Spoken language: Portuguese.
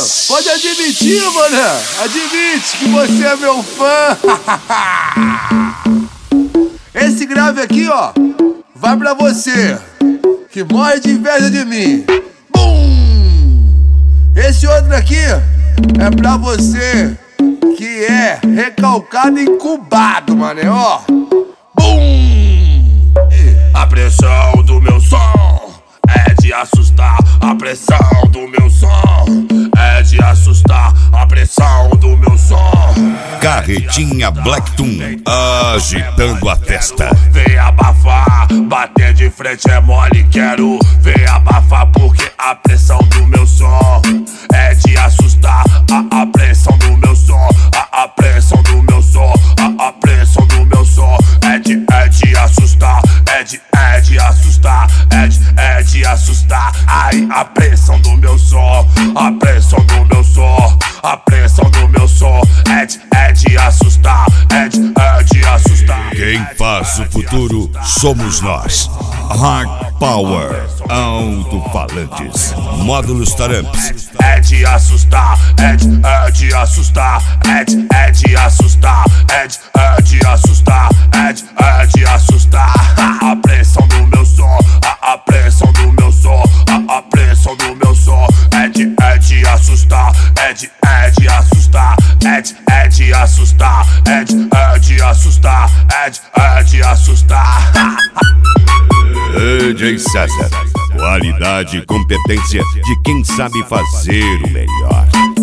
Pode admitir, mané. Admite que você é meu fã. Esse grave aqui, ó, vai pra você que morre de inveja de mim. Bum! Esse outro aqui é pra você que é recalcado e incubado, mané, ó. Bum! A pressão do meu som é de assustar. A pressão do meu som é de assustar. A pressão do meu som. Carretinha Blacktoon agitando a testa. Vem abafar, bater de frente é mole. Quero ver abafar porque a pressão do meu som é de assustar. A pressão do meu som, a pressão do meu som, a pressão do meu som é de assustar, é de assustar, é de assustar. Ai, a pressão do meu som, a pressão do meu som, a pressão do meu som é de assustar, é de assustar. Quem faz o futuro somos nós. Hard Power Alto-Falantes Módulos Taramps. É de assustar, é de assustar, é de assustar, é de assustar, é de assustar. A pressão do meu som, a pressão do meu som, a pressão do meu som é de assustar, é de assustar, é de assustar, é de assustar, é de assustar. DJ César, qualidade e competência de quem sabe fazer o melhor.